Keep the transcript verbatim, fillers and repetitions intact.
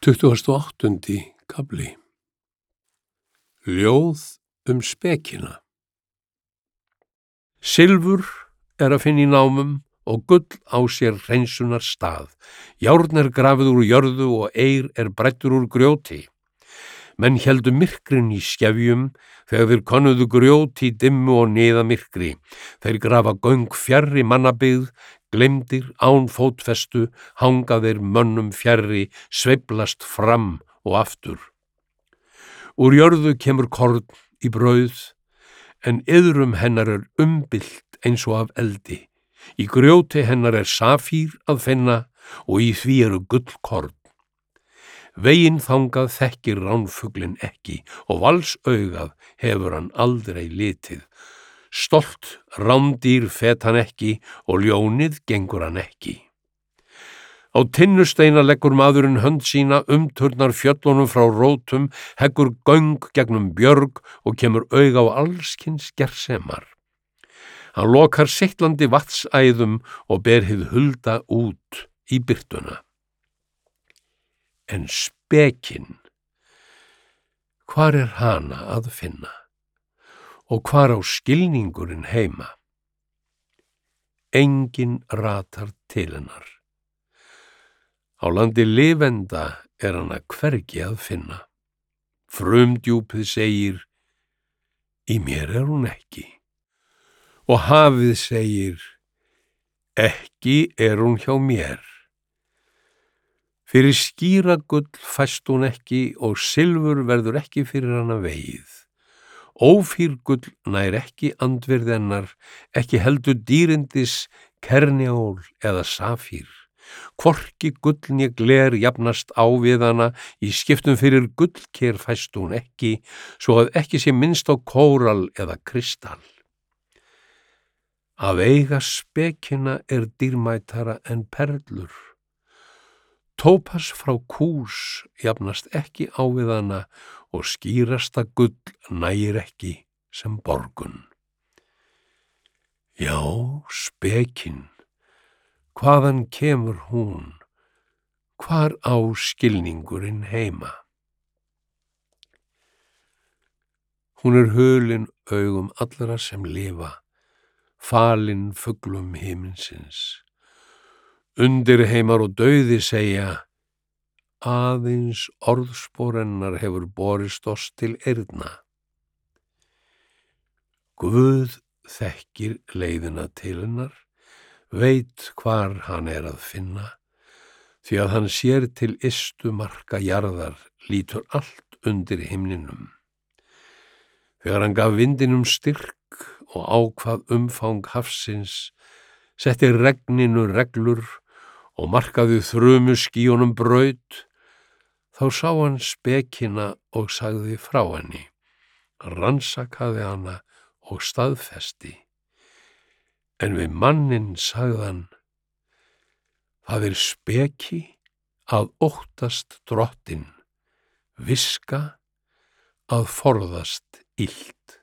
tuttugasti og áttundi kafli. Ljóð um spekina. Silfur er að finna í námum og gull á sér hreinsunar stað. Járn er grafið úr jörðu og eir er bræddur úr grjóti. Menn héldu myrkrin í skefjum þegar þeir könnuðu grjót í dimmu og niðamyrkri. Þeir grafa göng fjarri mannabyggð, gleymdir án fótfestu, hanga þeir mönnum fjarri, sveiflast fram og aftur. Úr jörðu kemur korn í brauð, en iðrum hennar er umbylt eins og af eldi. Í grjóti hennar er safír að finna og í því eru gullkorn. Veginn þangað þekkir ránfuglinn ekki og valsaugað hefur hann aldrei litið. Stolt rándýr fet hann ekki og ljónið gengur hann ekki. Á tinnusteina leggur maðurinn hönd sína, umturnar fjöllunum frá rótum, heggur göng gegnum björg og kemur auga á allskyns gersemar. Hann lokar seitlandi vatnsæðum og ber hið hulda út í birtuna. En spekinn, hvar er hana að finna og hvar á skilningurinn heima? Enginn ratar til hennar. Á landi lifenda er hana hvergi að finna. Frumdjúpið segir, í mér er hún ekki. Og hafið segir, ekki er hún hjá mér. Fyrir skýra gull fæst hún ekki og silfur verður ekki fyrir hana vegið. Ófýr gull nær ekki andvirð hennar, ekki heldur dýrindis, kernjál eða safír. Hvorki gull né gler jafnast á við hana, í skiptum fyrir gullker fæst hún ekki, svo að ekki sé minnst á kóral eða kristall. Að eiga spekina er dýrmætara en perlur. Tópas frá Kús jafnast ekki á við hana og skýrasta gull nægir ekki sem borgun. Já, spekin, hvaðan kemur hún, hvar á skilningurinn heima? Hún er hulin augum allra sem lifa, falin fuglum himinsins. Undir heimar og dauði segja, aðeins orðspor hennar hefur borist oss til eyrna. Guð þekkir leiðina til hennar, veit hvar hann er að finna, því að hann sér til ystu marka jarðar, lítur allt undir himninum. Þegar hann gaf vindinum styrk og ákvað umfang hafsins, setti regninu reglur og markaði þrumu skýjunum braut, þá sá hann spekina og sagði frá henni, rannsakaði hana og staðfesti. En við manninn sagði hann, það er speki að óttast drottinn, viska að forðast illt.